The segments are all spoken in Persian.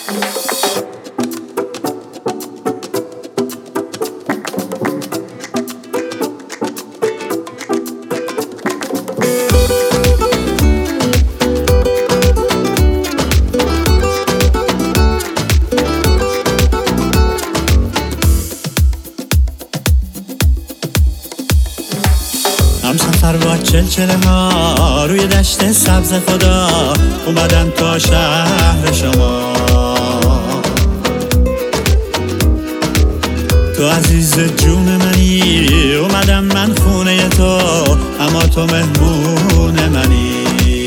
هم سفر با چلچله ها روی دشت سبز خدا، اومدم تا شهر شما. تو عزیز جون منی، اومدم من خونه تو، اما تو مهمون منی.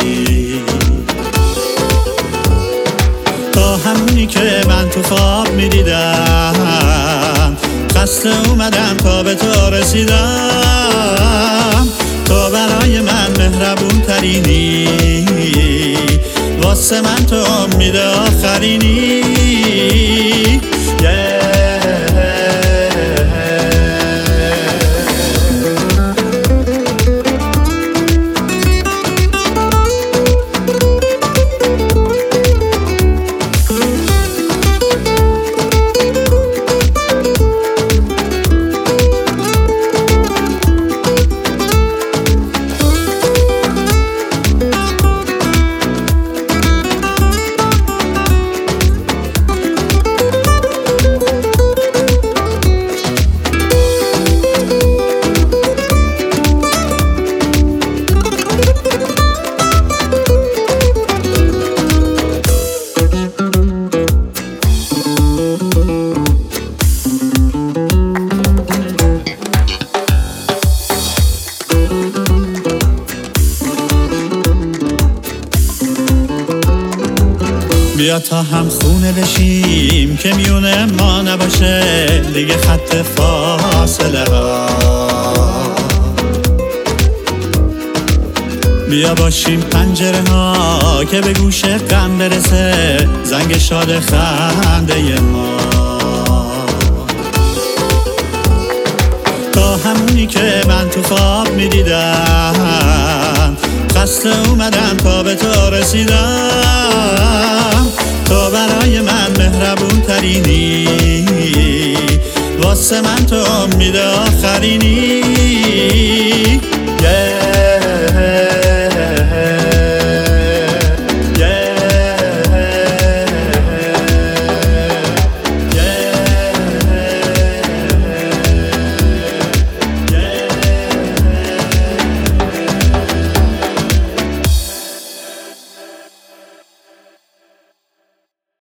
تا همونی که من تو خواب میدیدم، خسته اومدم تا به تو رسیدم. تو برای من مهربون ترینی، واسه من تو امید آخرینی. بیا تا هم خونه بشیم که میونه ما نباشه دیگه خط فاصله ها. بیا باشیم پنجره ها که به گوش غم برسه زنگ شاد خنده ما. تا همونی که من تو خواب میدیدم، خسته اومدم تا به تو رسیدم. تو برای من مهربون ترینی، واسه من تو امید آخرینی.